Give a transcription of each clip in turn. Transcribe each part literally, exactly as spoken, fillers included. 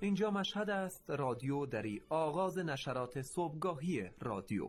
اینجا مشهد است، رادیو دری، آغاز نشرات صبحگاهی رادیو.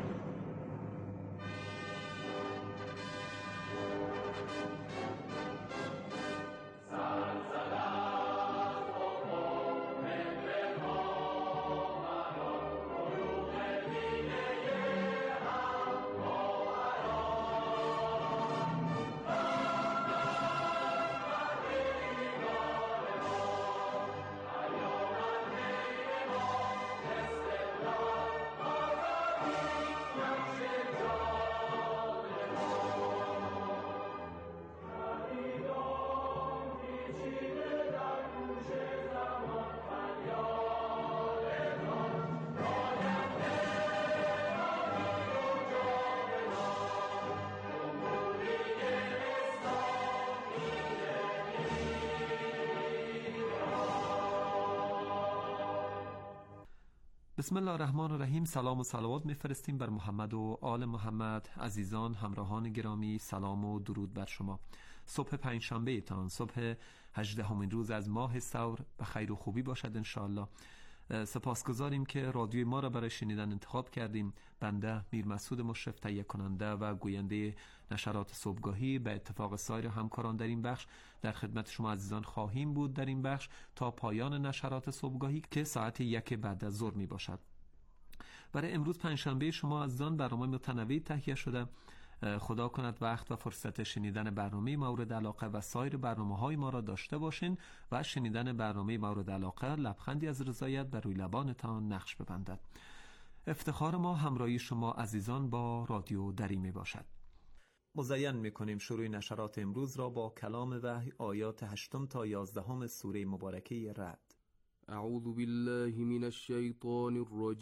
بسم الله الرحمن الرحیم. سلام و صلوات میفرستیم بر محمد و آل محمد. عزیزان همراهان گرامی، سلام و درود بر شما. صبح پنجشنبه تان، صبح هجدهمین روز از ماه ثور، به خیر و خوبی باشد انشاءالله. سپاسگزاریم که رادیوی ما را برای شنیدن انتخاب کردیم. بنده میر مسعود مشرف، تهیه کننده و گوینده نشرات صبحگاهی، به اتفاق سایر همکاران در این بخش در خدمت شما عزیزان خواهیم بود در این بخش تا پایان نشرات صبحگاهی که ساعت یک بعد از ظهر می باشد. برای امروز پنجشنبه شما عزیزان برنامه متنوعی تهیه شده. خدا کند وقت و فرصت شنیدن برنامه مورد علاقه و سایر برنامه‌های ما را داشته باشین و شنیدن برنامه مورد علاقه لبخندی از رضایت بر روی لبانتان نقش ببندد. افتخار ما همراهی شما عزیزان با رادیو دری می باشد. مزین می‌کنیم شروع نشرات امروز را با کلام وحی، آیات هشتم تا یازدهم سوره مبارکه رعد. اعوذ بالله من الشیطان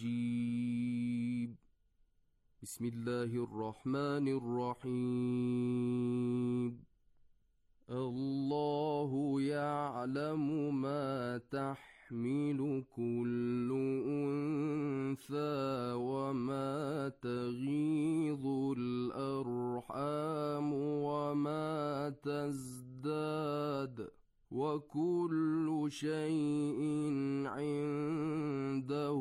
الرجیم. بسم الله الرحمن الرحیم. الله يعلم ما تحمل كل أنثى وما تغيض الأرحام وما تزداد وكل شيء عنده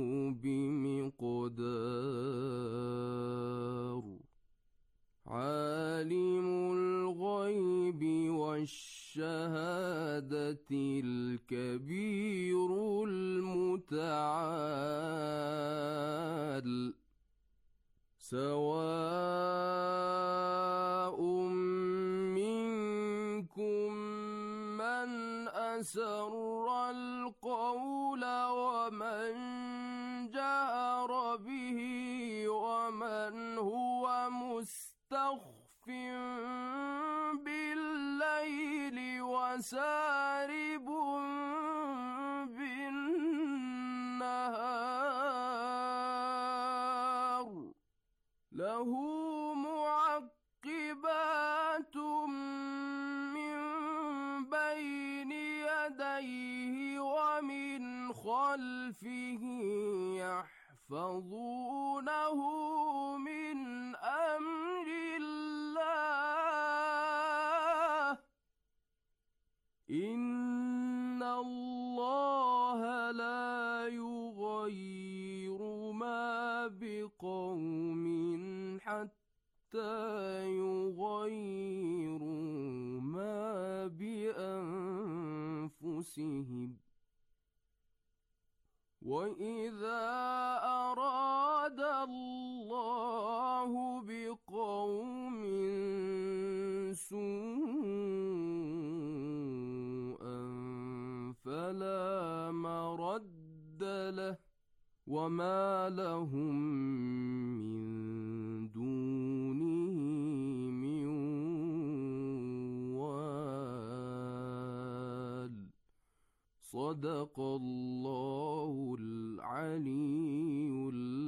بمقدار. عالم الغيب والشهادة الكبير المتعال. سواء منكم من أسر القول ومن جهر به ومن هو مستخف بالليل وسارب بالنهار. له معقبات من بين يديه ومن خلفه يحفظونه من أمر الله. إن الله لا يغير ما بقوم حتى يغيروا ما بأنفسهم. وإذا أراد الله بقوم سوءا فلا مرد له وما لهم من دونه من وال. صدق الله العلی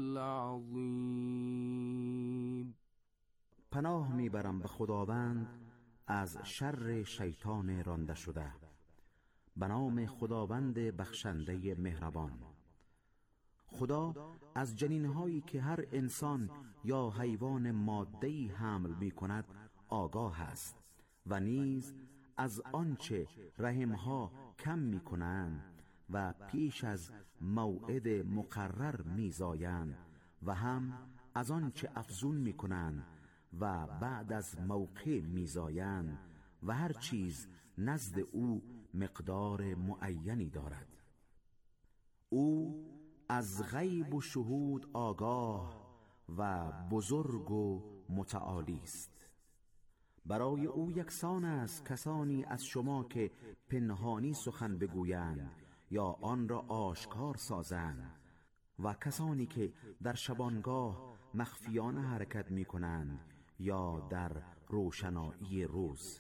العظیم. پناه میبرم به خداوند از شر شیطان رانده شده. به نام خداوند بخشنده مهربان. خدا از جنینهایی که هر انسان یا حیوان ماده‌ای حمل می کند آگاه است و نیز از آنچه رحمها کم می کنند و پیش از موعد مقرر میزایند و هم از آن چه افزون میکنند و بعد از موقع میزایند و هر چیز نزد او مقدار معینی دارد. او از غیب و شهود آگاه و بزرگ و متعالی است. برای او یکسان است کسانی از شما که پنهانی سخن بگویند یا آن را آشکار سازند و کسانی که در شبانگاه مخفیانه حرکت می کنند یا در روشنایی روز.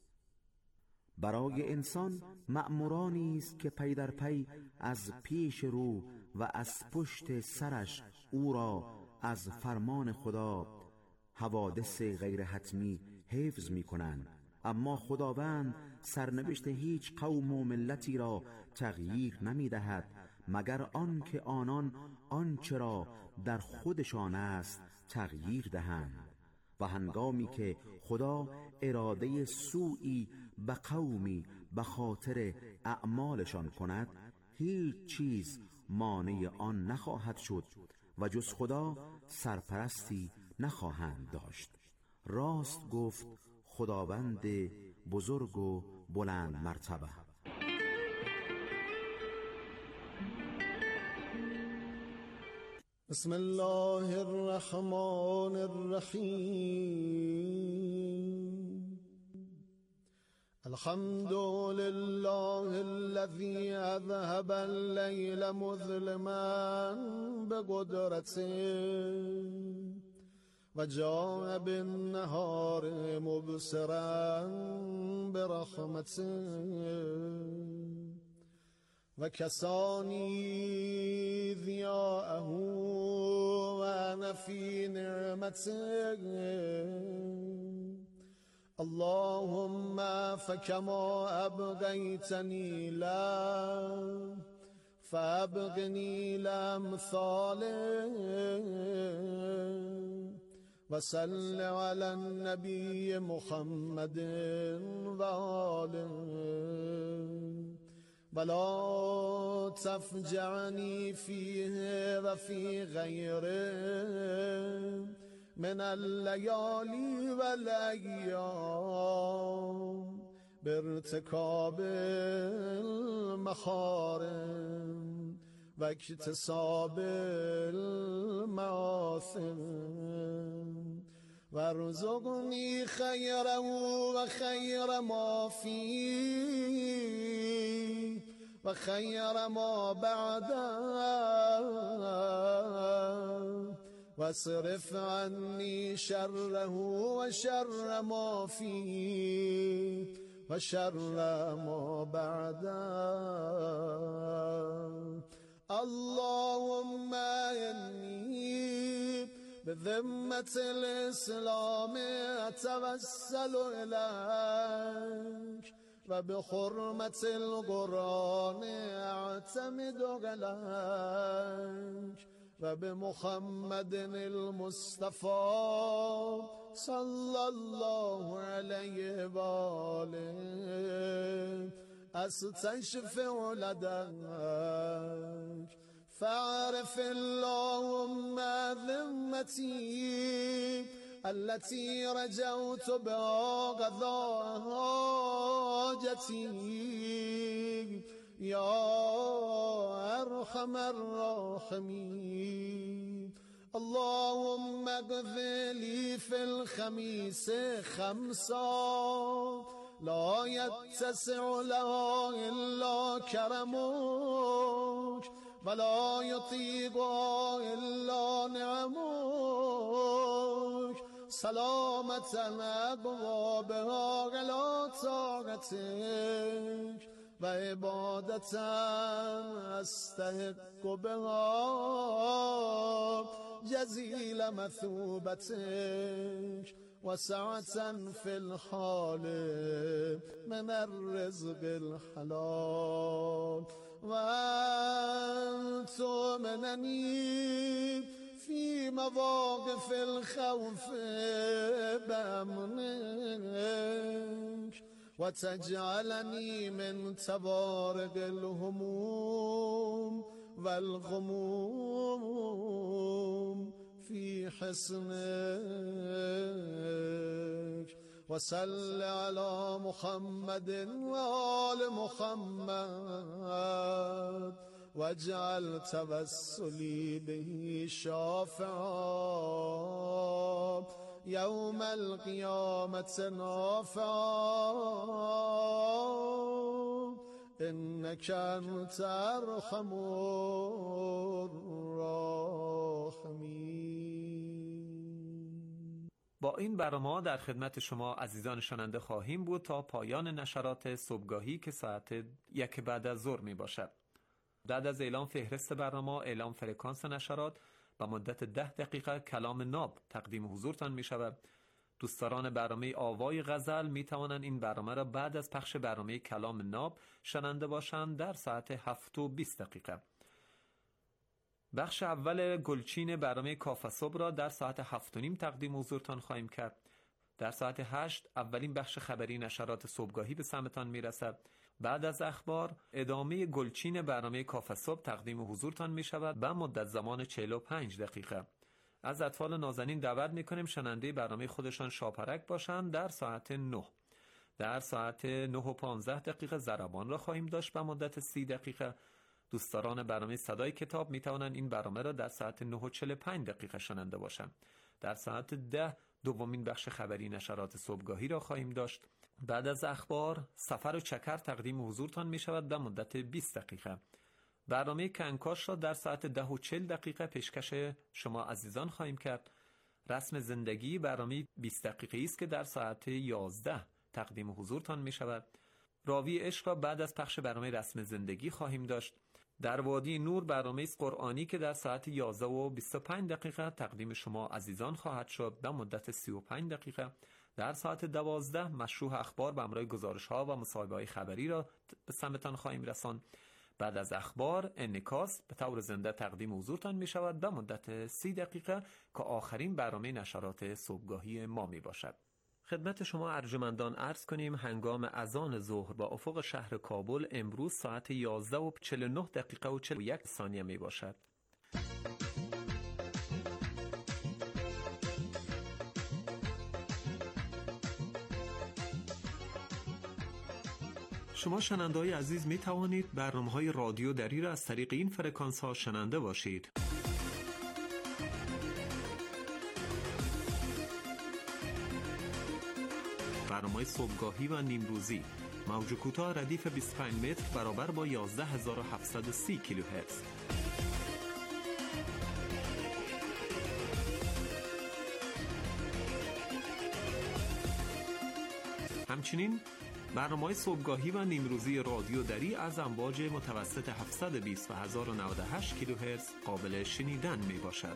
برای انسان مأمورانی است که پی در پی از پیش رو و از پشت سرش او را از فرمان خدا حوادث غیر حتمی حفظ می کنند، اما خداوند سرنوشت هیچ قوم و ملتی را تغییر نمی دهد مگر آن که آنان آنچه را در خودشان است تغییر دهند. و هنگامی که خدا اراده سوئی به قومی به خاطر اعمالشان کند، هیچ چیز مانع آن نخواهد شد و جز خدا سرپرستی نخواهند داشت. راست گفت خداوند بزرگ و بلند مرتبه. بسم الله الرحمن الرحیم. الحمد لله الذي اذهب الليل مظلما بقدرته و جاء بالنهار مبصرا برحمته و کسانی ضیاءه و انا فی نعمته. اللهم فكما ابقيتني لا فابقني لامثاله وصل على النبي محمد وآله ولا تفجعني فيه وفي غيره من الليالي والأيام بارتكاب المحارم واكتساب المآثم وارزقني خيره وخير ما فيه وخير ما بعده واصرف عني شره وشر ما فيه وشر ما بعده. اللهم إني بذمة الإسلام أتوسل إليك وبحرمة القرآن أعتمد عليك وبمحمد المصطفى صلى الله عليه وآله أستشفع لديك فاعرف اللهم ذمتي التي رجوت بها قضاء حاجتي يا أرحم الراحمين. اللهم اغفر لي في الخميس خمسا لا يتسع لها إلا كرمك ولا يطيقها إلا نعمك سلامة أبوابها على طاعتك وعبادة أستحق بها جزيل مثوبتك وسعة في الحال من الرزق الحلال وأن تؤمنني في مواقف الخوف بأمنك وتجعلني من توارق الهموم والغموم في حصنك وصل على محمد وآل محمد واجعل توسلي به شافعا يوم القيامة نافعا إنك أنت أرحم الراحمين. با این برنامه در خدمت شما عزیزان شنونده خواهیم بود تا پایان نشرات صبحگاهی که ساعت یک بعد از ظهر می باشد. بعد از اعلام فهرست برنامه، اعلام فرکانس نشرات، با مدت ده دقیقه کلام ناب تقدیم حضورتان می شود. دوستداران برنامه آوای غزل می توانند این برنامه را بعد از پخش برنامه کلام ناب شنونده باشند در ساعت هفت و بیست دقیقه. بخش اول گلچین برنامه کافه صبح را در ساعت هفت و نیم تقدیم حضورتان خواهیم کرد. در ساعت هشت اولین بخش خبری نشرات صبحگاهی به سمتان می رسد. بعد از اخبار ادامه گلچین برنامه کافه صبح تقدیم حضورتان می شود به مدت زمان چهل و پنج دقیقه. از اطفال نازنین دعوت می کنیم شنونده برنامه خودشان شاپرک باشند در ساعت نه. در ساعت نه و پانزده دقیقه ضربان را خواهیم داشت به مدت سی دقیقه. دوستداران برنامه صدای کتاب می توانند این برنامه را در ساعت نه و چهل و پنج دقیقه شنونده باشند. در ساعت ده دومین بخش خبری نشرات صبحگاهی را خواهیم داشت. بعد از اخبار سفر و چکر تقدیم حضورتان می شود به مدت بیست دقیقه. برنامه کنکاش را در ساعت ده و چهل دقیقه پیشکش شما عزیزان خواهیم کرد. رسم زندگی برنامه بیست دقیقه‌ای است که در ساعت یازده تقدیم حضورتان می شود. راوی عشق را بعد از پخش برنامه رسم زندگی خواهیم داشت. در وادی نور برنامه قرآنی که در ساعت یازده و بیست و پنج دقیقه تقدیم شما عزیزان خواهد شد به مدت سی و پنج دقیقه. در ساعت دوازده مشروح اخبار به همراه گزارش ها و مصاحبه های خبری را به سمتان خواهیم رساند. بعد از اخبار انعکاس به طور زنده تقدیم حضورتان می شود به مدت سی دقیقه که آخرین برنامه نشرات صبحگاهی ما می باشد. خدمت شما ارجمندان عرض کنیم هنگام اذان ظهر با افق شهر کابل امروز ساعت یازده و چهل و نه دقیقه و چهل و یک ثانیه می باشد. شما شنونده‌های عزیز می توانید برنامه‌های رادیو دری را از طریق این فرکانس ها شنونده باشید. برنامه صبحگاهی و نیمروزی موج کوتاه ردیف بیست و پنج متر برابر با یازده هزار و هفتصد و سی کیلوهرتز. همچنین برنامه‌های صبحگاهی و نیمروزی رادیو دری از امواج متوسط هفتصد و بیست و هزار و نود و هشت کیلوهرتز قابل شنیدن می باشد.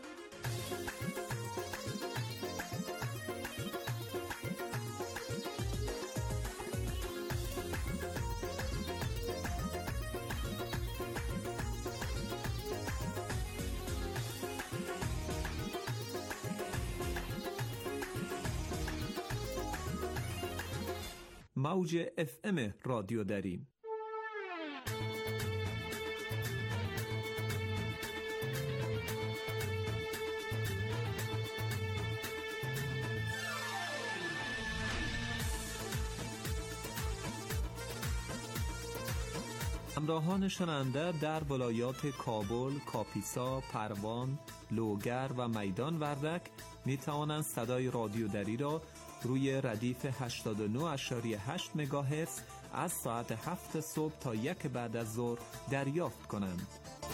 موج اف ام رادیو دری. همراهان شنونده در ولایات کابل، کاپیسا، پروان، لوگر و میدان وردک می توانند صدای رادیو دری را روی ردیف هشتاد و نه و هشت مگاهرتز از ساعت هفت صبح تا یک بعد از ظهر دریافت کنند.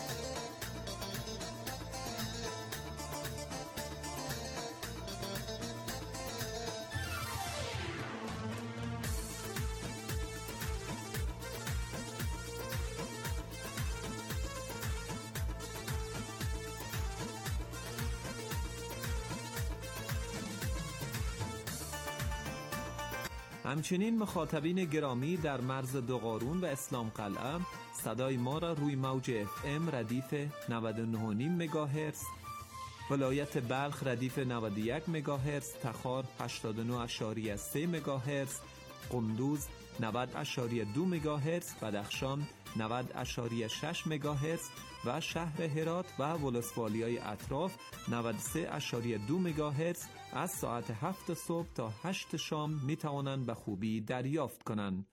همچنین مخاطبین گرامی در مرز دوقارون و اسلام قلعه صدای ما را روی موج اف ام ردیف نود و نه و نیم مگاهرتز، ولایت بلخ ردیف نود و یک مگاهرتز، تخار هشتاد و نه و سه مگاهرتز، قندوز نود ممیز دو مگاهرتز، بدخشان نود ممیز شش مگاهرتز و شهر هرات و ولسوالیای اطراف نود و سه ممیز دو مگاهرتز از ساعت هفت صبح تا هشت شام می توانند به خوبی دریافت کنند.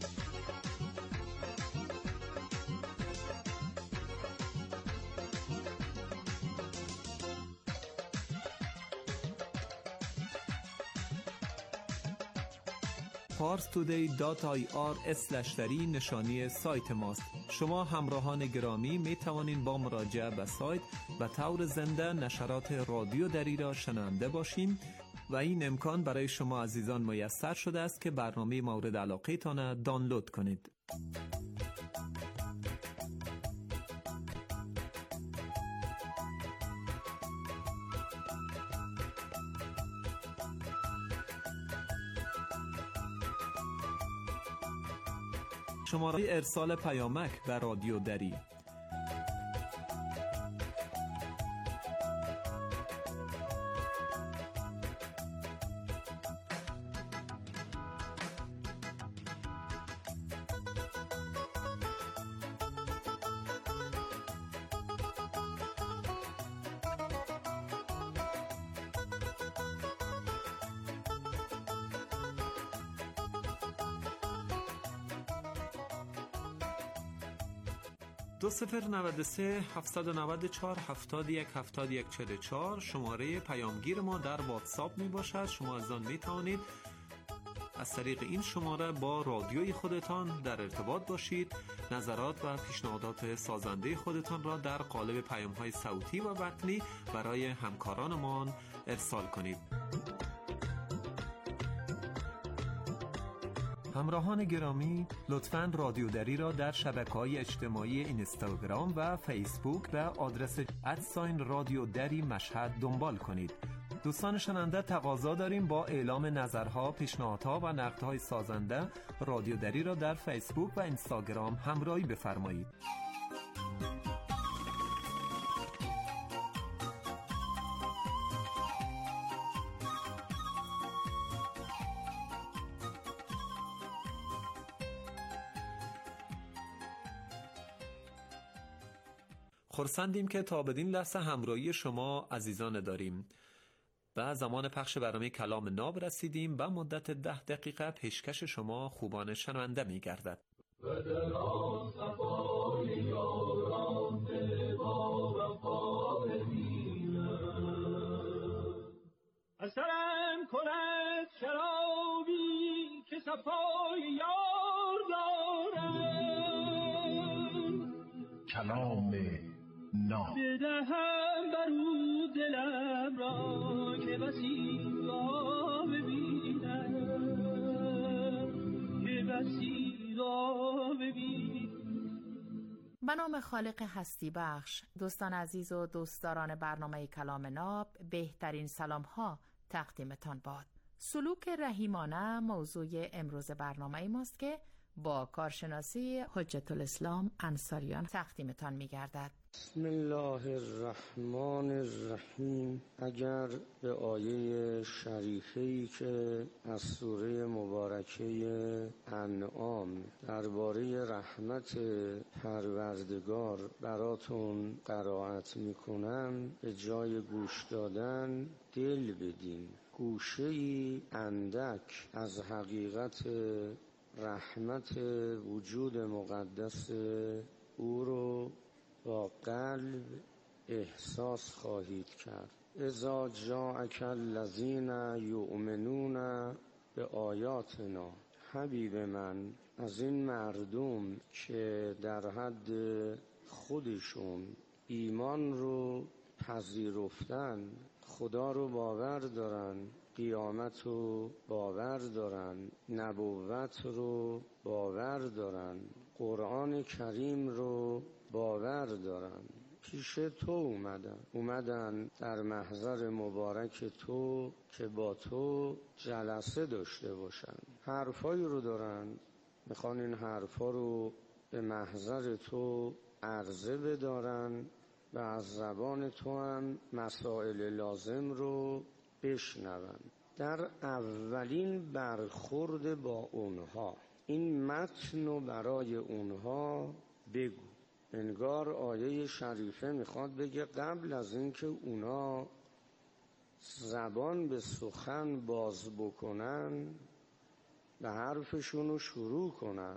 پارس تودی دات آی آر اسلش دری نشانی سایت ماست. شما همراهان گرامی می توانید با مراجعه به سایت و طور زنده نشرات رادیو دری را شنونده باشیم و این امکان برای شما عزیزان میسر شده است که برنامه مورد علاقه تان دانلود کنید. شماره ارسال پیامک به رادیو دری دو صفر نود و سه هفتصد و نود و چهار هفتاد و یک هفتاد و یک چهل و چهار شماره پیامگیر ما در واتساپ می باشد. شما از آن می توانید از طریق این شماره با رادیوی خودتان در ارتباط باشید، نظرات و پیشنهادات سازنده خودتان را در قالب پیام‌های صوتی و متنی برای همکارانمان ارسال کنید. همراهان گرامی، لطفاً رادیو دری را در شبکه‌های اجتماعی اینستاگرام و فیسبوک به آدرس ادساین رادیو دری مشهد دنبال کنید. دوستان شنونده، تقاضا داریم با اعلام نظرها، پیشنهادها و نقدهای سازنده رادیو دری را در فیسبوک و اینستاگرام همراهی بفرمایید. خرسندیم که تا بدین لحظه همراهی شما عزیزان داریم. به زمان پخش برنامه کلام ناب رسیدیم و مدت ده دقیقه پیشکش شما خوبان شنونده می گردد. اثرم کند شرابی که صفای یار دارم، کلام ناب بدهم برو دلم را که بسی را ببینم، که بسی را ببینم. به نام خالق هستی بخش، دوستان عزیز و دوستداران برنامه کلام ناب، بهترین سلام ها تقدیمتان باد. سلوک رحیمانه موضوع امروز برنامه ماست که با کارشناسی حجت الاسلام انصاریان تقدیمتان می گردد. بسم الله الرحمن الرحیم. اگر به آیه شریفه‌ای که از سوره مبارکه انعام درباره رحمت پروردگار براتون قرائت میکنم به جای گوش دادن دل بدین، گوشه‌ای اندک از حقیقت رحمت وجود مقدس او رو با قلب احساس خواهید کرد. اذا جاءک الذین یؤمنون به آیاتنا، حبیب من، از این مردم که در حد خودشون ایمان رو پذیرفتن، خدا رو باور دارن، قیامت رو باور دارن، نبوت رو باور دارن، قرآن کریم رو باور دارن، پیش تو اومدن اومدن در محضر مبارک تو که با تو جلسه داشته باشن، حرفایی رو دارن، میخوان این حرفا رو به محضر تو عرضه بدارن و از زبان تو هم مسائل لازم رو بشنون. در اولین برخورد با اونها این متن رو برای اونها بگو. انگار آیه شریفه میخواد بگه قبل از اینکه اونا زبان به سخن باز بکنن، به حرفشون رو شروع کنن،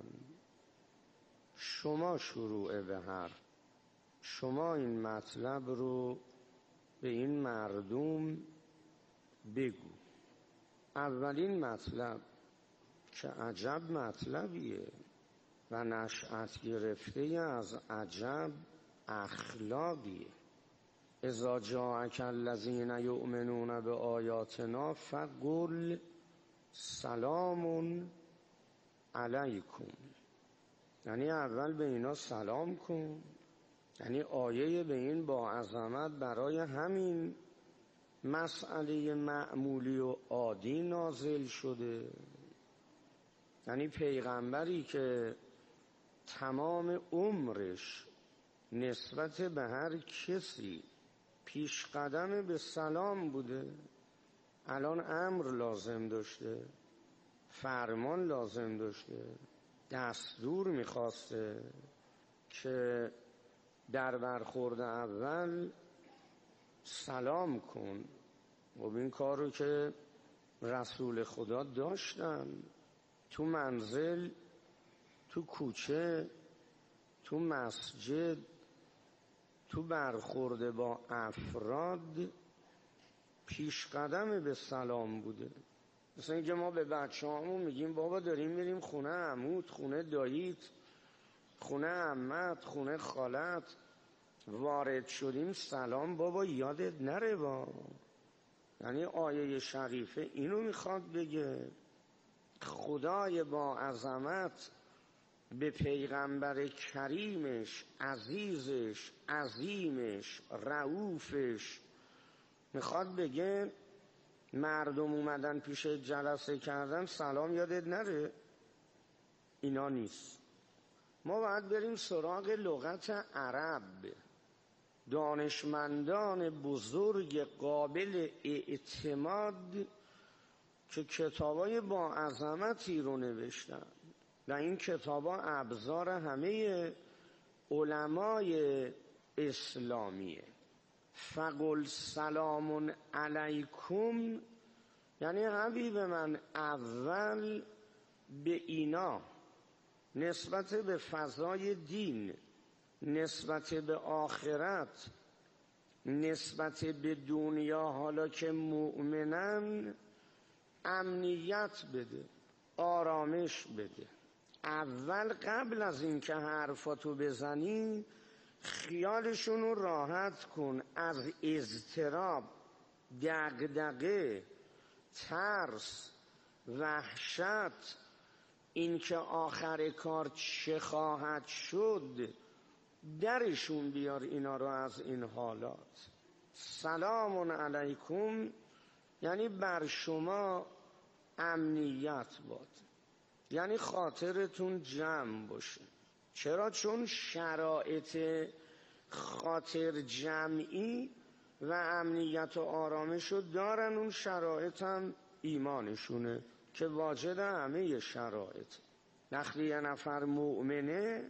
شما شروع به حرف، شما این مطلب رو به این مردم بگو. اولین مطلب که عجب مطلبیه و نشأت گرفته از عجب اخلاقیه. اذا جاءک الذین یؤمنون بآیاتنا فقل سلام علیکم. یعنی اول به اینا سلام کن. یعنی آیه به این با عظمت برای همین مسئله معمولی و عادی نازل شده. یعنی پیغمبری که تمام عمرش نسبت به هر کسی پیش قدم به سلام بوده، الان امر لازم داشته، فرمان لازم داشته، دستور میخواسته که در برخورد اول سلام کن. و این کار رو که رسول خدا داشتن، تو منزل، تو کوچه، تو مسجد، تو برخورد با افراد پیش قدم به سلام بوده. مثلا اینکه ما به بچه همون میگیم بابا داریم میریم خونه عموت، خونه داییت، خونه عمت، خونه خالت، وارد شدیم سلام بابا یادت نره با. یعنی آیه شریفه اینو میخواد بگه. خدای با عظمت به پیغمبر کریمش، عزیزش، عظیمش، رؤوفش میخواد بگه مردم اومدن پیش جلسه کردن سلام یادت نره. اینا نیست. ما باید بریم سراغ لغت عرب. دانشمندان بزرگ قابل اعتماد که کتابای با عظمتی رو نوشتن و این کتابا ابزار همه علمای اسلامیه. فقل سلام علیکم یعنی حبیب من اول به اینا نسبت به فضای دین، نسبت به آخرت، نسبت به دنیا حالا که مؤمنن امنیت بده، آرامش بده. اول قبل از اینکه حرفاتو بزنی خیالشونو راحت کن از اضطراب، دغدغه، ترس، وحشت، اینکه آخر کار چه خواهد شد، درشون بیار اینا رو از این حالات. سلام علیکم یعنی بر شما امنیت باد، یعنی خاطرتون جمع باشه. چرا؟ چون شرایط خاطر جمعی و امنیت و آرامش رو دارن. اون شرایط هم ایمانشونه که واجد همه شرایط. وقتی یه نفر مؤمنه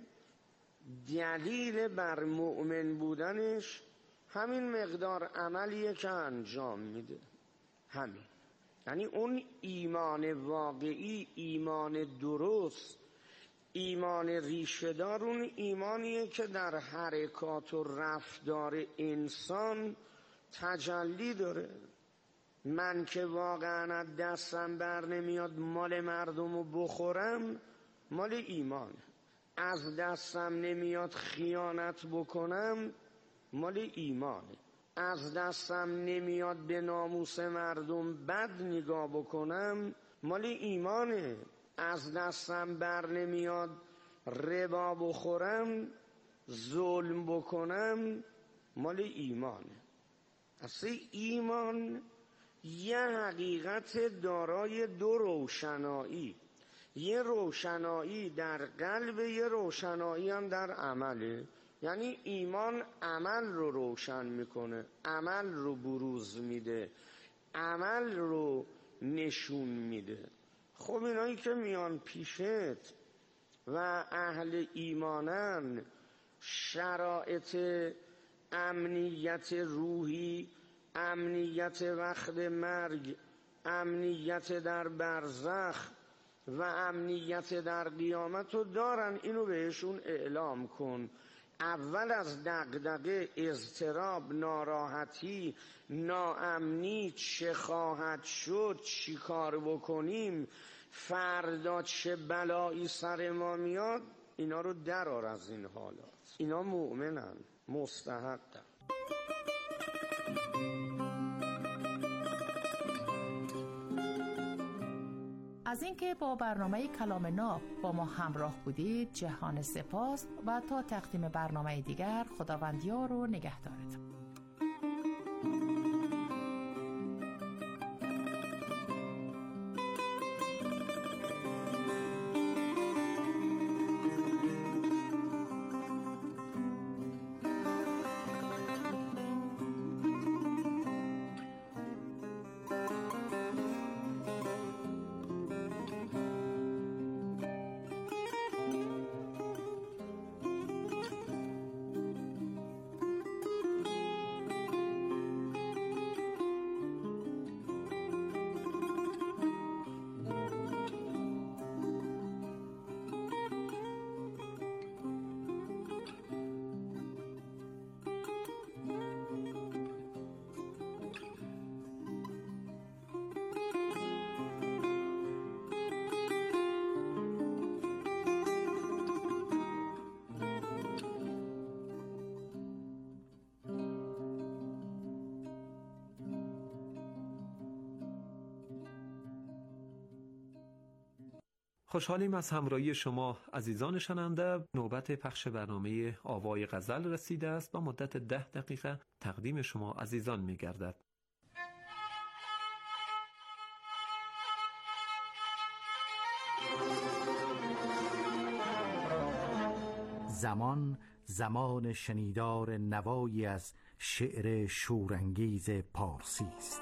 دلیل بر مؤمن بودنش همین مقدار عملیه که انجام میده. همین. یعنی اون ایمان واقعی، ایمان درست، ایمان ریشه‌دار، اون ایمانیه که در حرکات و رفتار انسان تجلی داره. من که واقعا دستم بر نمیاد مال مردم رو بخورم، مال ایمان. از دستم نمیاد خیانت بکنم، مال ایمانه. از دستم نمیاد به ناموس مردم بد نگاه بکنم، مال ایمانه. از دستم بر نمیاد ربا بخورم، ظلم بکنم، مال ایمانه. اصلا ایمان یه حقیقت دارای دو روشنایی، یه روشنایی در قلب، یه روشنایی هم در عمله. یعنی ایمان عمل رو روشن میکنه، عمل رو بروز میده، عمل رو نشون میده. خب اینایی که میان پیشت و اهل ایمانن، شرایط امنیت روحی، امنیت وقت مرگ، امنیت در برزخ و امنیت در قیامت رو دارن. اینو بهشون اعلام کن. اول از دغدغه، اضطراب، ناراحتی، ناامنی، چه خواهد شد، چی کار بکنیم، فردا چه بلایی سر ما میاد، اینا رو درار از این حالات. اینا مؤمنن، مستحقن. از اینکه با برنامه کلام ناب با ما همراه بودید جهان سپاس و تا تقدیم برنامه دیگر خداوند یار و نگهدارتون. خوشحالیم از همراهی شما عزیزان شنونده. نوبت پخش برنامه آوای غزل رسیده است و مدت ده دقیقه تقدیم شما عزیزان می گردد. زمان زمان شنیدار نوایی از شعر شورانگیز پارسی است.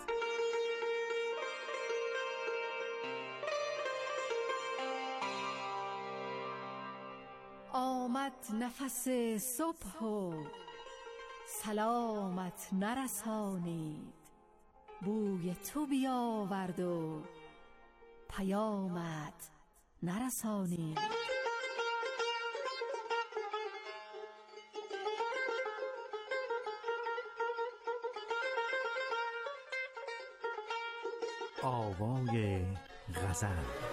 آمد نفس صبح و سلامت نرسانید، بوی تو بیاورد و پیامت نرسانید. آوای غزل.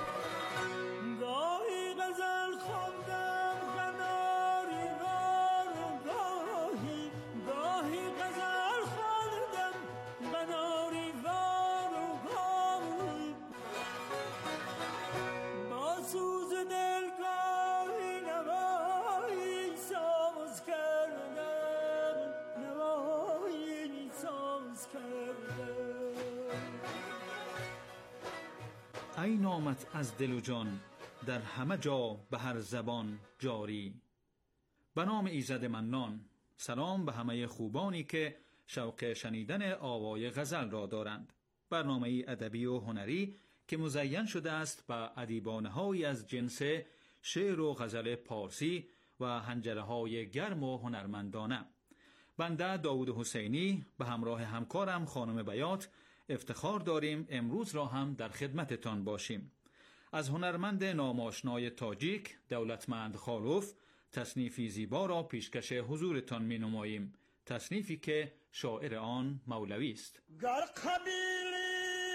ای نامت از دل و جان در همه جا به هر زبان جاری. به نام ایزد منان، سلام به همه خوبانی که شوق شنیدن آوای غزل را دارند. برنامه ادبی و هنری که مزین شده است به ادیبانه‌هایی از جنس شعر و غزل پارسی و حنجره‌های گرم و هنرمندانه. بنده داوود حسینی به همراه همکارم خانم بیات افتخار داریم امروز را هم در خدمتتان باشیم. از هنرمند ناماشنای تاجیک دولتمند خالوف تصنیفی زیبا را پیشکش حضورتان می نماییم. تصنیفی که شاعر آن مولوی است. گر قبیلی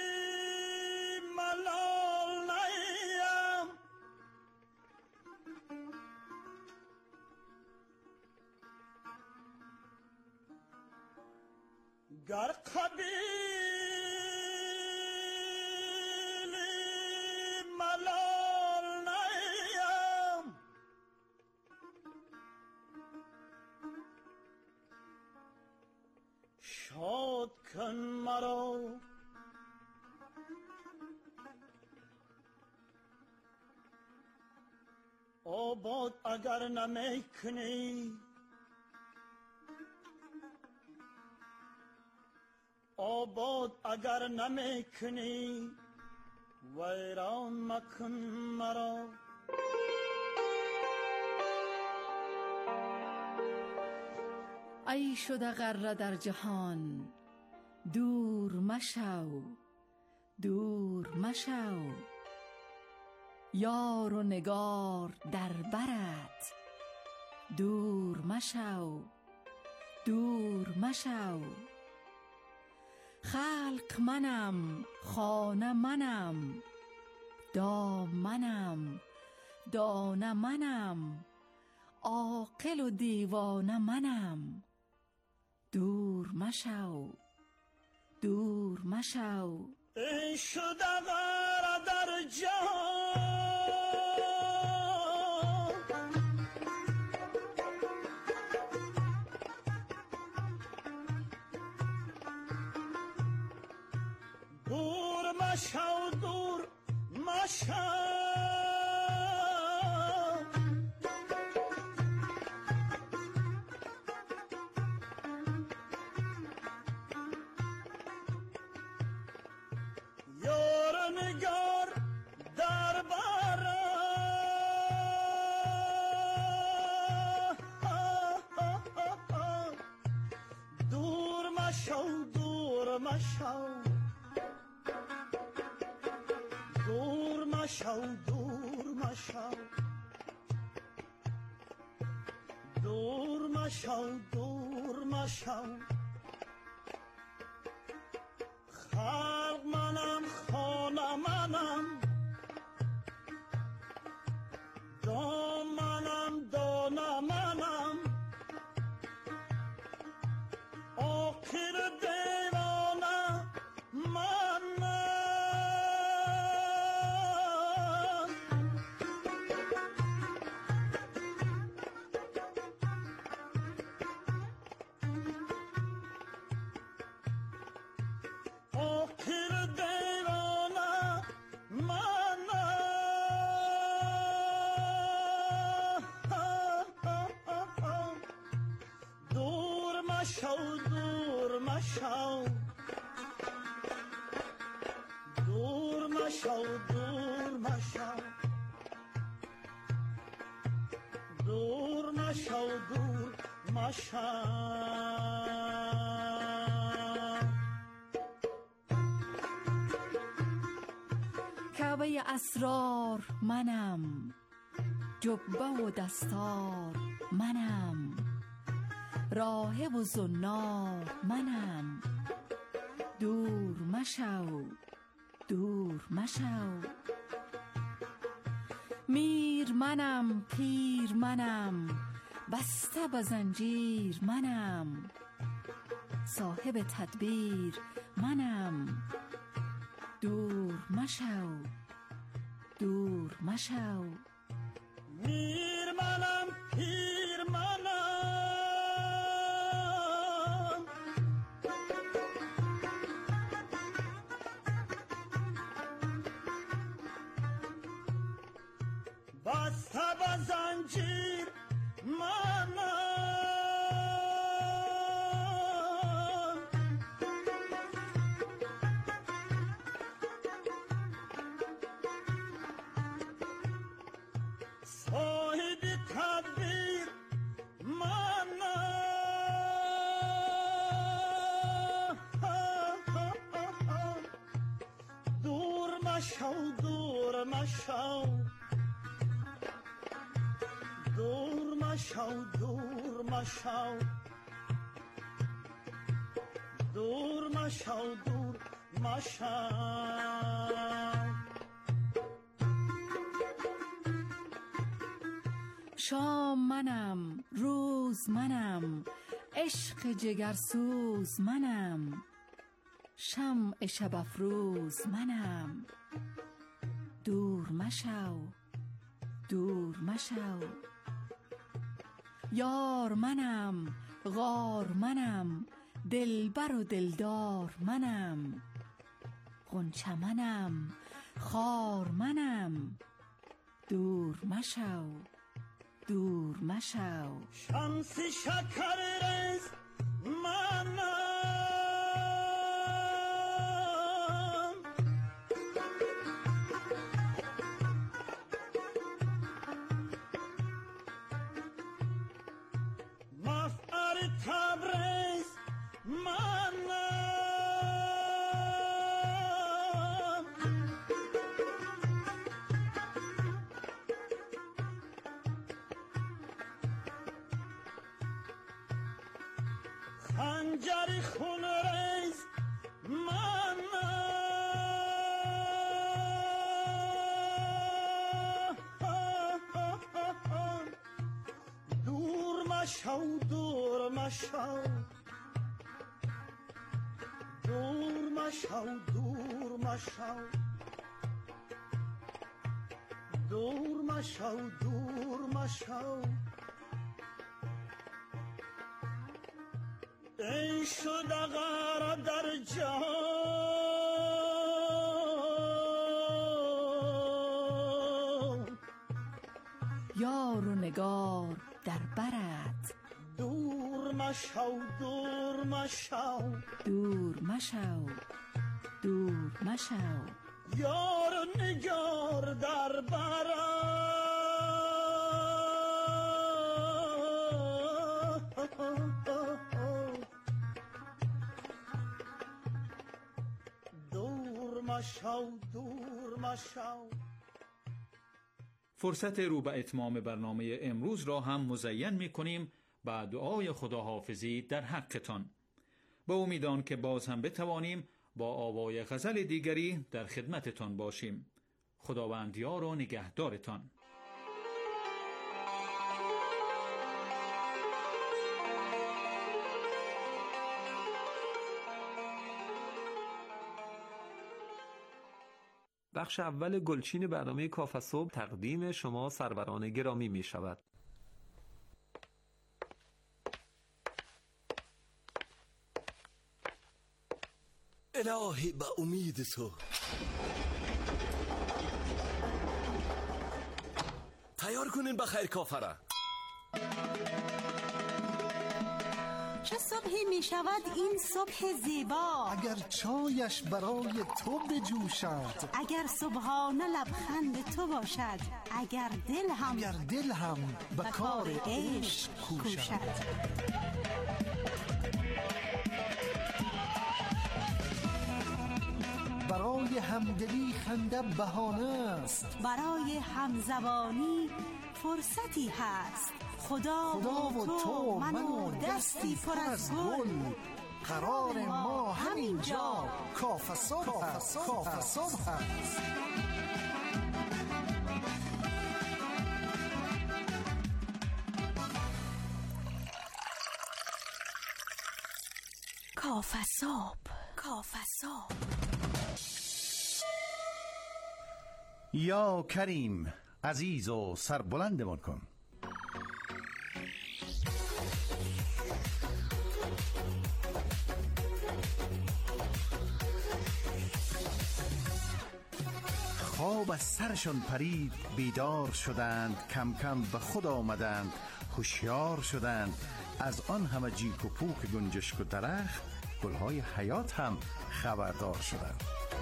ملال نیم، گر قبیلی ملال نیم، شاد کن مرا آباد اگر نمیکنی، آباد اگر نمیکنی مکن مرا. ای شده غره در جهان، دور مشو دور مشو. یار و نگار در برت، دور مشو دور مشو. خلق منم خانه منم، دام منم دانه منم، عاقل و دیوانه منم، دور مشو دور مشو. ای شده غره در جهان، دور مشو دور مشو. دور مشو دور مشو دور مشو دور مشو. خلق منم خانه منم، دام منم دانه منم، عاقل دیوانه منم. دور مشو دور مشو دور مشو دور مشو دور مشو. کعبه اسرار منم، جبه و دستار منم، راهب و زنار منم، دور مشو دور مشو. میر منم پیر منم، بسته به زنجیر منم، صاحب تدبیر منم، دور مشو دور مشو. میر منم پیر منم، بسته به زنجیر منم، صاحب تدبیر منم، دور مشو دور مشو دور مشو دور مشو دور مشو دور مشو. شام منم روز منم، عشق جگرسوز منم، شمع شب افروز منم، دور مشو دور مشو. یار منم غار منم، دلبر و دلدار منم، غنچه منم خار منم، دور مشو دور مشو. شمس شکر ریز منم، تبریز منم، خنجر خونریز منم، دور مشو دور مشو، دور مشو دور مشو، دور مشو دور مشو، ای شد غر در جان، یار و نگار در برت، دور مشو دور مشو، دور مشو دور مشو، یار و نگار در برت، دور مشو دور مشو. فرصت رو به اتمام برنامه امروز را هم مزین می کنیم با دعای خداحافظی در حقتان. با امیدان که باز هم بتوانیم با آوای غزل دیگری در خدمتتان باشیم. خداوند یار و نگهدارتان. بخش اول گلچین برنامه کاف صبح تقدیم شما سروران گرامی می شود. الهی به امید تو تیار کنین بخیر کافره. چه صبحی می شود این صبح زیبا، اگر چایش برای تو بجوشد، اگر صبحانه لبخند تو باشد، اگر دل هم اگر دل هم به کار عشق کوشد. برای همدلی خنده بهانه است، برای همزبانی فرصتی هست. خدا, خدا و تو من و دستی پر از گل، قرار ما همین جا کاف صبح هست. کاف صبح هست. کاف صبح، کاف صبح. یا کریم عزیز و سربلندمان کن. خواب از سرشان پرید، بیدار شدند، کم کم به خود آمدند، هوشیار شدند. از آن همه جیک و پوک گنجشک و درخت، گلهای حیات هم خبردار شدند.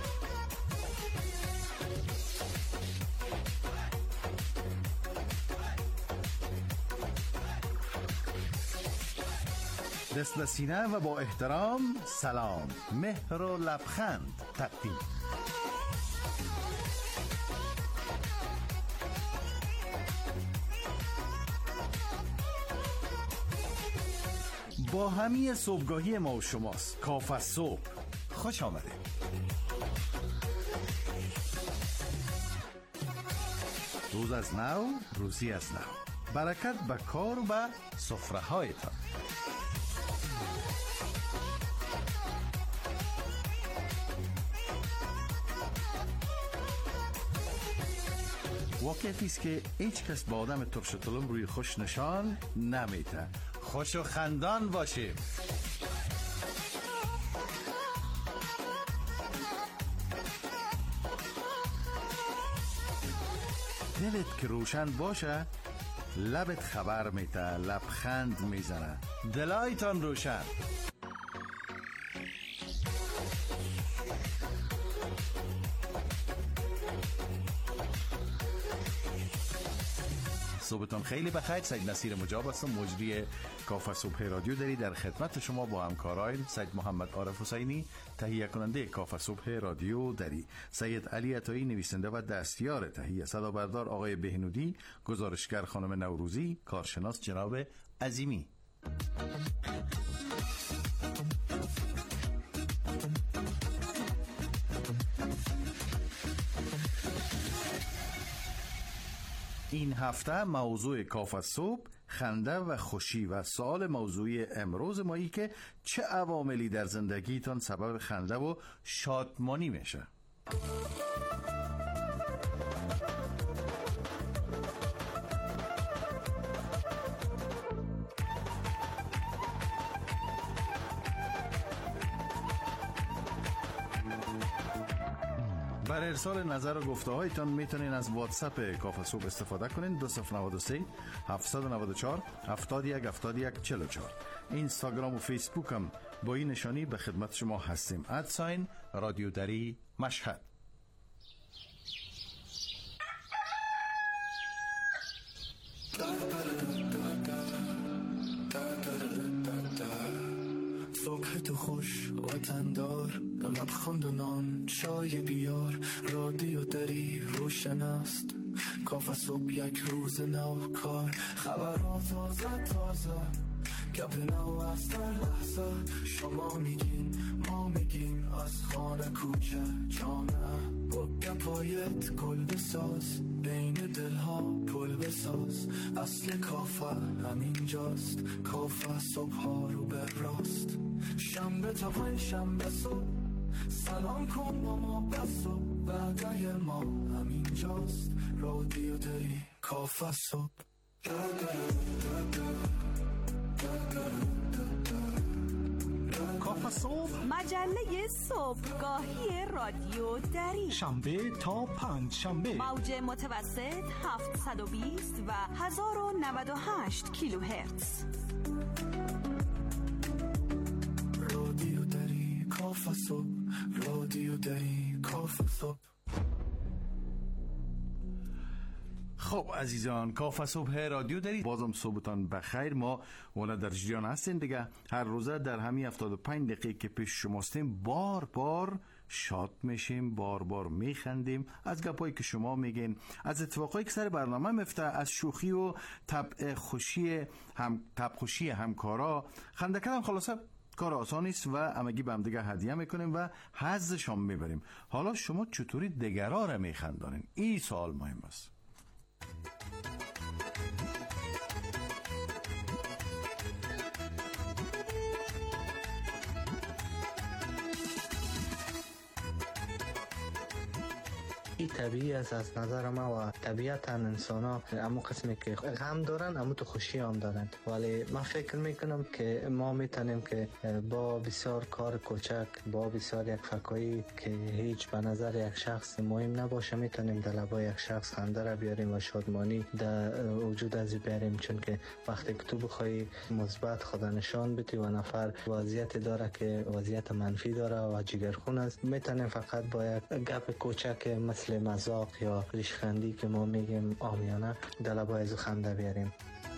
دست به سینه و با احترام سلام، مهر و لبخند تقدیم. با همی صبحگاهی ما و شماست کاف صبح. خوش آمده. روز از نو، روزی از نو. برکت به کار و سفره هایتان. واقعیتی است که هیچ کس با آدم ترش و طلم روی خوش نشان نمیده. خوش و خندان باشیم. دلت که روشن باشه، لبت خبر میده، لبخند میزنه، دلایتان روشن. صبحتون خیلی بخیر. سید نصیر مجاب هستم، مجری کافه صبح رادیو دری، در خدمت شما با همکارای سید محمد عارف حسینی تهیه کننده کافه صبح رادیو دری، سید علی عطایی نویسنده و دستیار تهیه، صدا بردار آقای بهنودی، گزارشگر خانم نوروزی، کارشناس جناب عظیمی. این هفته موضوع کافه صبح خنده و خوشی و سوال موضوعی امروز مایی که چه عواملی در زندگیتان سبب خنده و شادمانی میشه؟ بر ارسال نظر و گفته هایتان میتونین از واتساپ کافه صبح استفاده کنین. دو صفر نود و سه هفتصد و نود و چهار هفتاد و یک هفتاد و یک چهل و چهار. اینستاگرام و فیسبوک هم با این نشانی به خدمت شما هستیم. ادساین رادیو دری مشهد. صبح تو خوش وطندار، لبخند و نان چای بیار، رادیو دری روشن است، کافه صبح یک روز نو کار، خبرها تازه تازه، گپ نو از در لحظه، شما میگین ما میگیم از خانه کوچه جانه، با گپایت گل بساز، بین دلها پل بساز، اصل کافه همینجاست، کافه صبح ها رو به راست، شنبه تا پنج شنبه صبح، سلام کن با ما بس و بعدای ما همینجاست، رادیو دری کافه صبح. کافه صبح، مجله صبحگاهی رادیو دری، شنبه تا پنج شنبه، موج متوسط هفتصد و بیست و هزار و نود و هشت کیلوهرتز. رادیو دری کافه صبح، رادیو دری کافه صبح. خب عزیزان، کافه صبح رادیو داری، بازم صبحتان بخیر. ما والا در جریان هستیم دیگه، هر روزه در همین هفتاد و پنج دقیقه که پیش شما هستیم بار بار شاد میشیم، بار بار میخندیم از گپایی که شما میگین، از اتفاقایی که سر برنامه میفته، از شوخی و طبع خوشی هم طبع خوشی همکارا. خنده کردن خلاصه کار آسانی است و همگی به هم دیگه هدیه میکنیم و حظشون میبریم. حالا شما چطوری دیگرا را میخندانین؟ این سوال مهم است. این طبیعی است از نظر ما و طبیعتا انسان ها امو قسمی که غم دارن امو تو خوشی هم دارن، ولی من فکر میکنم که ما میتونیم که با بسیار کار کوچک، با بسیار یک فکایی که هیچ به نظر یک شخص مهم نباشه، میتونیم در لبای یک شخص خنده را بیاریم و شادمانی در وجود از بیاریم، چون که وقتی که تو بخوای مثبت خود نشان بدی و نفر وضعیت داره که وضعیت منفی داره و جگرخون است، میتونیم فقط با یک گپ کوچک مثل مذاق یا ریشخندی که ما میگیم عامیانه در لبای از خنده بیاریم.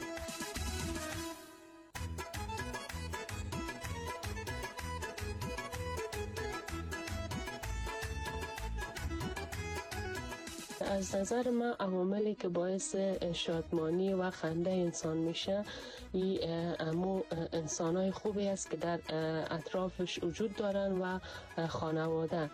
از نظر من عواملی که باعث شادمانی و خنده انسان میشه، این امو انسانای خوبی است که در اطرافش وجود دارن و خانواده.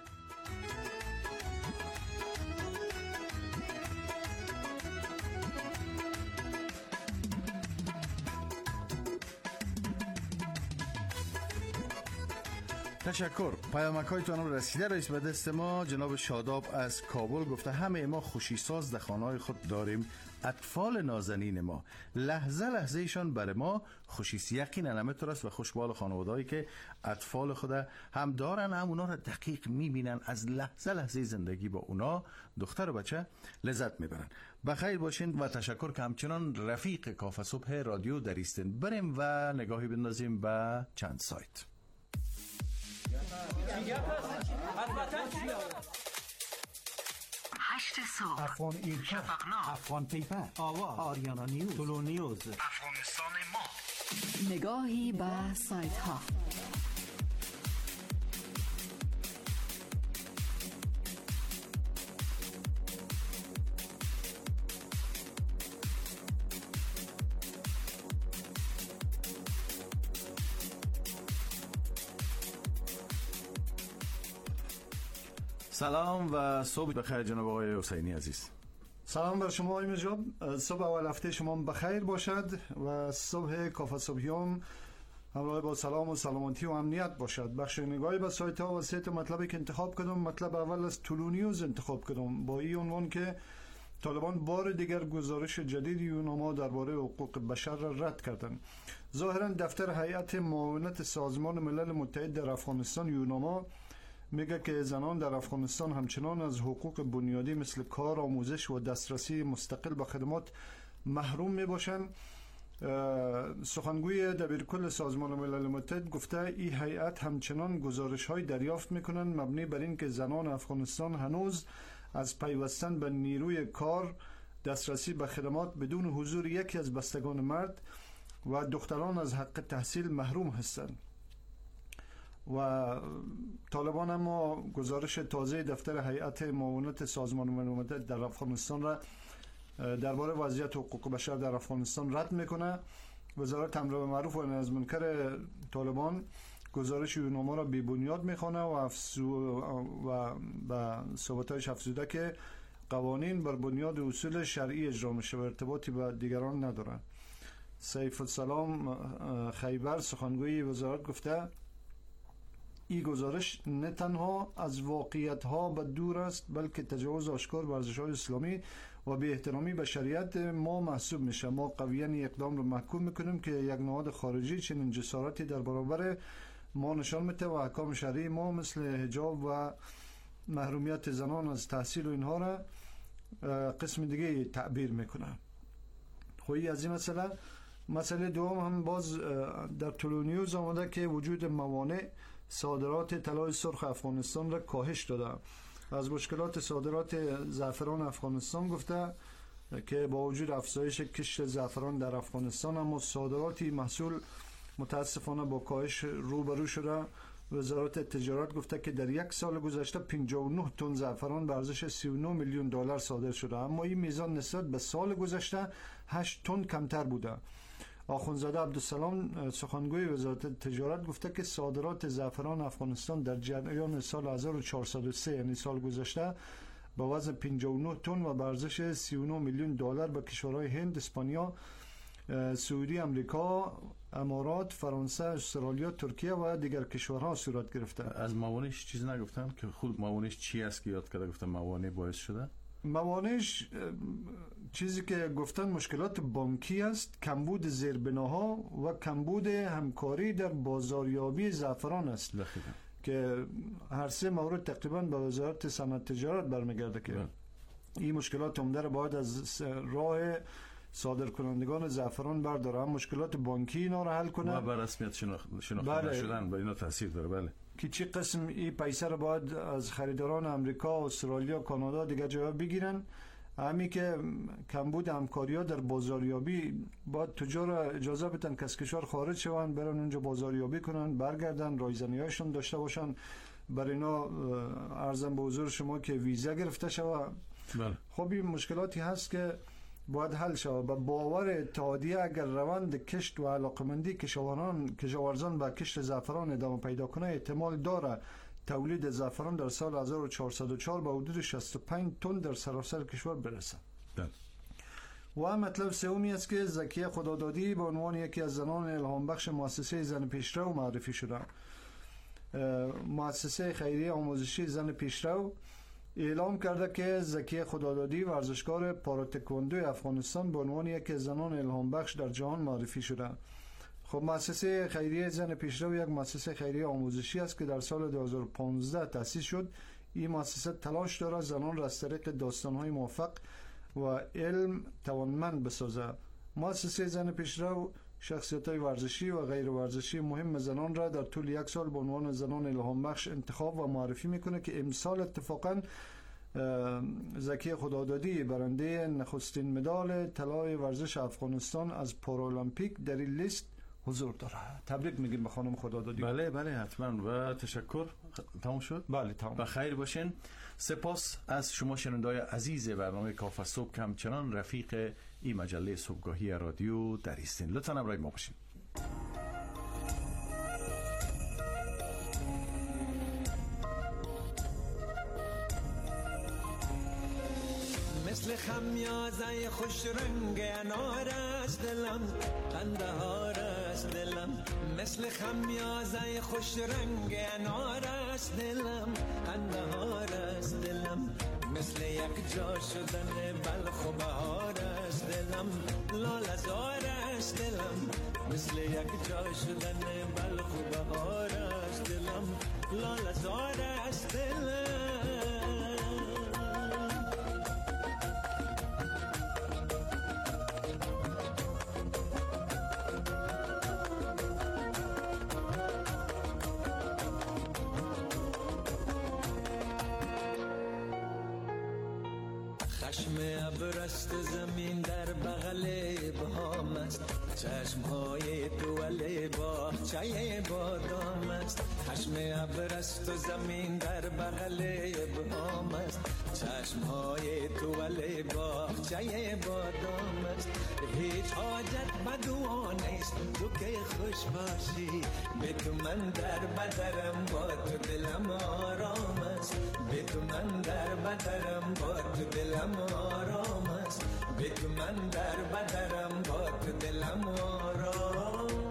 تشکر. پیامک‌هایتان هم رسیده. رئیس به دست ما جناب شاداب از کابل گفته همه ما خوشی ساز در خانه‌های خود داریم. اطفال نازنین ما لحظه لحظه ایشان برای ما خوشی یقینا همینطور است و خوشبال خانواده‌ای که اطفال خود هم دارن، هم اونا را دقیق می‌بینن، از لحظه لحظه زندگی با اونا دختر و بچه لذت میبرن. بخیر باشین و تشکر که همچنان رفیق کافه صبح رادیو دریستین. بریم و نگاهی بندازیم به چند سایت. هشت صبح، افغان ایرکا، شفقنامه، افغان پیپر، آواز، آریانا نیوز، تولو نیوز، افغانستان ما. نگاهی به سایت ها. سلام و صبح بخیر جناب آقای حسینی عزیز. سلام بر شما آقای مجاب. صبح اول هفته شما بخیر باشد و صبح کافه صبحیام همراه با سلام و سلامتی و امنیت باشد. بخش نگاهی به سایت ها و سه تا مطلبی که انتخاب کردم. مطلب اول از تولو نیوز انتخاب کردم با این عنوان که طالبان بار دیگر گزارش جدید یوناما درباره حقوق بشر را رد کردند. ظاهرا دفتر هیئت معاونت سازمان ملل متحد در افغانستان یوناما میگه که زنان در افغانستان همچنان از حقوق بنیادی مثل کار، آموزش و دسترسی مستقل به خدمات محروم می باشند. سخنگوی دبیرکل سازمان ملل متحد گفته این هیئت همچنان گزارش های دریافت میکنند مبنی بر این که زنان افغانستان هنوز از پیوستن به نیروی کار، دسترسی به خدمات بدون حضور یکی از بستگان مرد و دختران از حق تحصیل محروم هستند. و طالبان اما گزارش تازه دفتر هیئت معاونت سازمان ملل متحد در افغانستان را درباره وضعیت حقوق بشر در افغانستان رد میکنه. وزارت امر بالمعروف و نهی از منکر طالبان گزارش یوناما را بی بنیاد میخوانه و افزو و به ثباتش افزوده که قوانین بر بنیاد اصول شرعی اجرا میشه و ارتباطی به دیگران ندارن. سیف السلام خیبر سخنگوی وزارت گفته این گزارش نه تنها از واقعیت ها به دور است بلکه تجاوز آشکار بر ارزش‌های اسلامی و بی احترامی به شریعت ما محسوب میشه. ما قویاً اقدام رو محکوم میکنیم که یک نهاد خارجی چنین جسارتی در برابر ما نشان میده و احکام شرعی ما مثل حجاب و محرومیت زنان از تحصیل و اینها را قسم دیگه تعبیر میکنه. خویی از این مسئله مسئله دوم هم باز در تولو نیوز آمده که وجود موانع صادرات طلای سرخ افغانستان را کاهش داده. از مشکلات صادرات زعفران افغانستان گفته که با وجود افزایش کشت زعفران در افغانستان اما صادراتی محصول متاسفانه با کاهش روبرو شده. وزارت تجارت گفته که در یک سال گذشته پنجاه و نه تن زعفران به ارزش سی و نه میلیون دلار صادر شده اما این میزان نسبت به سال گذشته هشت تن کمتر بوده. آخوندزاده عبدالسلام سخنگوی وزارت تجارت گفته که صادرات زعفران افغانستان در جریان سال هزار و چهارصد و سه یعنی سال گذشته با وزن پنجاه و نه تن و به ارزش سی و نه میلیون دلار به کشورهای هند، اسپانیا، سعودی، امریکا، امارات، فرانسه، استرالیا، ترکیه و دیگر کشورها صورت گرفته. از موانعش چیز نگفتم که خود موانعش چی است که یاد کرده گفتم موانع باعث شده؟ موانعش چیزی که گفتن مشکلات بانکی است، کمبود زیربناها و کمبود همکاری در بازاریابی زعفران است لخیده. که هر سه مورد تقریبا به وزارت صنعت تجارت برمیگرده که ده. این مشکلات عمده را باید از راه صادرکنندگان زعفران برداره. هم مشکلات بانکی اینا را حل کنه و به رسمیت شناخته شناخته بله. شدن به اینا تاثیر داره. بله که چی قسم این پیسه را باید از خریداران امریکا، استرالیا، کانادا دیگه جا بگیرن. همین که کمبود همکاری ها در بازاریابی باید تجار اجازه بدن که از کشور خارج شوند برن اونجا بازاریابی کنن برگردن رایزنی هایشون داشته باشن. برای اینا عرضم به حضور شما که ویزا گرفته شود. بله. خب این مشکلاتی هست که باید حل شود. با باور اتحادیه اگر روند کشت و علاقمندی کشاورزان کشاورزان به کشت زعفران ادامه پیدا کنه احتمال داره تولید زعفران در سال هزار و چهارصد و چهار به حدود شصت و پنج تن در سراسر کشور برسه. ده. و مطلب سومی است که زکیه خدادادی به عنوان یکی از زنان الهام بخش مؤسسه زن پیشرو معرفی شده. مؤسسه خیریه آموزشی زن پیشرو اعلام کرده که زکیه خدادادی ورزشکار پاراتکواندو افغانستان به عنوان یکی از زنان الهام بخش در جهان معرفی شده. خب مؤسسه خیریه زن پیشرو یک مؤسسه خیریه آموزشی است که در سال دو هزار و پانزده تأسیس شد. این مؤسسه تلاش داره زنان را از طریق داستان‌های موفق و علم توانمند بسازه. مؤسسه زن پیشرو شخصیت‌های ورزشی و غیر ورزشی مهم زنان را در طول یک سال به عنوان زنان الهام بخش انتخاب و معرفی میکنه که امسال اتفاقاً زکی خدادادی برنده نخستین مدال طلای ورزش افغانستان از پارالمپیک در این لیست حضور داره. تبریک میگیم به خانم خدادادی. بله بله حتما و تشکر. تمام شد؟ بله تمام. بخیر باشین. سپاس از شما شنونده‌های عزیز برنامه کافه صبح که همچنان رفیق این مجله صبحگاهی رادیو در هستین. لطفاً همراه ما باشین. مثل خمیازه خوش رنگ انار است دلم، قندهار است دلم. مثل خمیازه خوش رنگ انار است دلم، قندهار است دلم. مثل یک جا شدن بلخ و بهار است دلم، لاله زار است دلم. مثل یک جا شدن بلخ و بهار است دلم، لاله زار است دلم. چشم ابرست زمین در بغل بام است، چشمهای دوله باغچه بادام است. چشم ابرست زمین در بغل بام است، چشمهای دوله باغچه بادام است. هیچ حاجت بدو نیست تو که خوش باشی، به تو من در بدرم با تو دلم آرام است. به تو من در بدرم با تو دلم آرام است. به تو من در بدرم با تو دلم آرام است.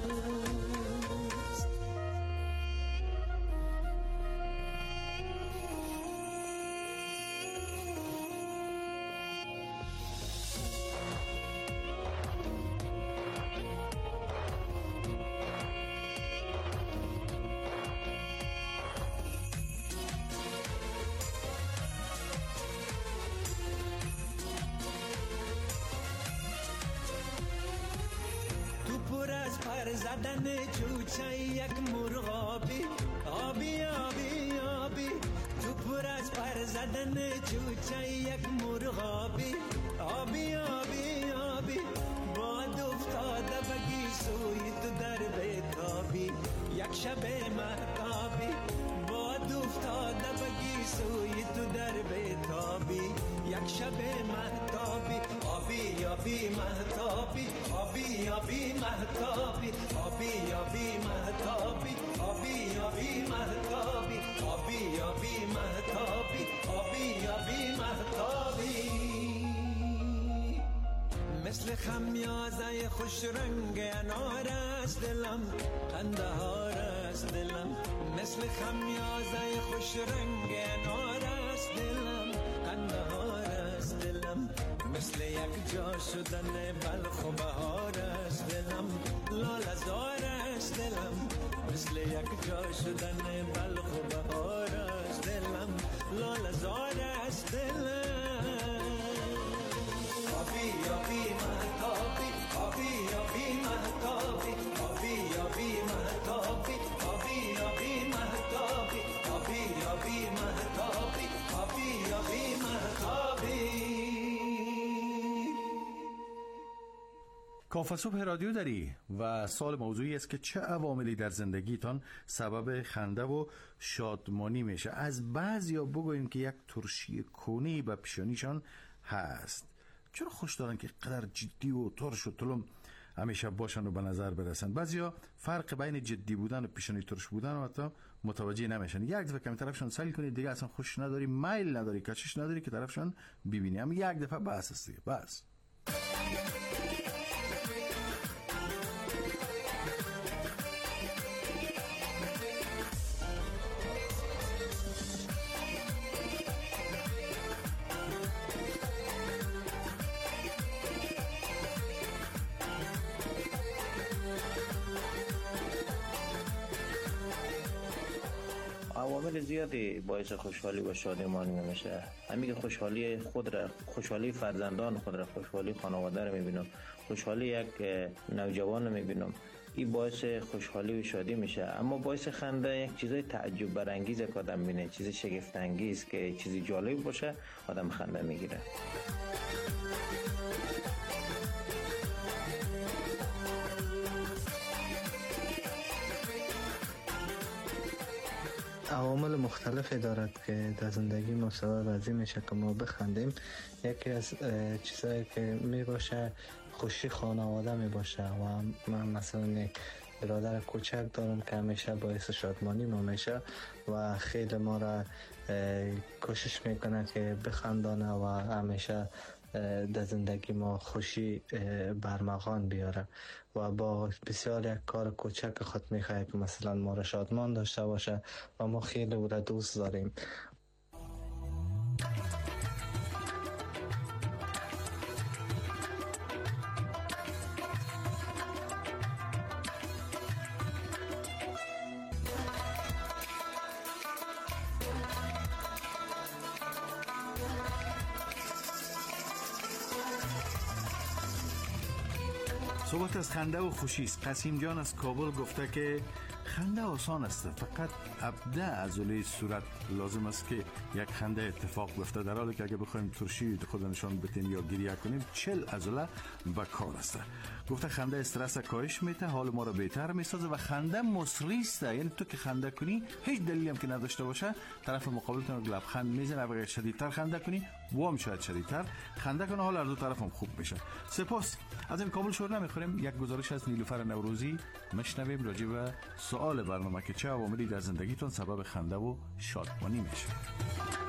پر از پر زدن چوچه یک مرغابی، آبی آبی آبی. تو پر از پر زدن چوچه یک مرغابی، آبی آبی آبی. باد افتاده بگی سوی تو در بیتابی، یک شب مهتابی. باد افتاده بگی سوی تو در بیتابی، یک شب مهتابی. آبی آبی مهتابی، آبی آبی مهتابی، آبی آبی مهتابی، آبی آبی مهتابی، آبی آبی مهتابی، آبی آبی مهتابی. مثل خمیازه خوش رنگ انار است دلم، قندهار است دلم. مثل خمیازه خوش رنگ انار است دلم، قندهار است دلم. مثل یک جا شدن بلخ و بهار است دلم، لاله زار است دلم. مثل یک جا شدن بلخ و بهار است دلم، لاله زار است دلم. آبی آبی مهتابی، آبی آبی مهتابی، آبی آبی مهتابی، آبی آبی مهتابی، آبی آبی مهتابی، آبی آبی مهتابی. کافه صبح رادیو داری و سال موضوعی است که چه عواملی در زندگیتان سبب خنده و شادمانی میشه. از بعضیا بگوییم که یک ترشی کونی به پیشانیشان هست. چرا خوش دارن که قدر جدی و ترش و تلم همیشه باشن و به نظر برسن؟ بعضیا فرق بین جدی بودن و پیشانی ترش بودن و حتی متوجه نمیشن. یک دفعه که طرفشان سیل کنی دیگه اصلا خوش نداری، میل نداری، کشش نداری که طرفشان ببینی. هم یک دفعه بس است دیگه، بس. عوامل زیادی باعث خوشحالی و شادمانی میشه. همین که خوشحالی خود را، خوشحالی فرزندان خود را، خوشحالی خانواده را میبینم، خوشحالی یک نوجوان رو میبینم. این باعث خوشحالی و شادی میشه. اما باعث خنده یک چیزای تعجب برانگیز که آدم بینه، چیز شگفت انگیز که چیزی جالب باشه آدم خنده میگیره. عوامل مختلفی دارد که در زندگی ما سبب از این میشه که ما بخندیم. یکی از چیزایی که می باشه خوشی خانواده می باشه و من مثلا یک برادر کوچک دارم که همیشه باعث شادمانی ما میشه و خیلی ما را کوشش میکنه که بخندانه و همیشه در زندگی ما خوشی برمغان بیاره و با بسیار یک کار کوچک خود میخواه که مثلا ما را شادمان داشته باشه و ما خیلی او را دوست داریم. صحبت از خنده و خوشی است. قسیم جان از کابل گفته که خنده آسان است، فقط ابدا عضله صورت لازم است که یک خنده اتفاق بیفته، در حالی که اگه بخوایم ترشی خود نشان بدیم یا گریه کنیم چل عضله به کار است. گفته خنده استرس کاهش میده، حال ما را بهتر میسازه و خنده مسری است. یعنی تو که خنده کنی هیچ دلیلی هم که نداشته باشه طرف مقابلتون لبخند میزنه، اگه شدیدتر خنده کنی و هم شاید شدیدتر خنده کنه، حال هر دو طرف هم خوب میشه. سپاس. از این کابل شور نمیخوریم. یک گزارش از نیلوفر نوروزی مشنویم راجع به سوال برنامه که چه عواملی در زندگیتون سبب خنده و شادمانی میشه.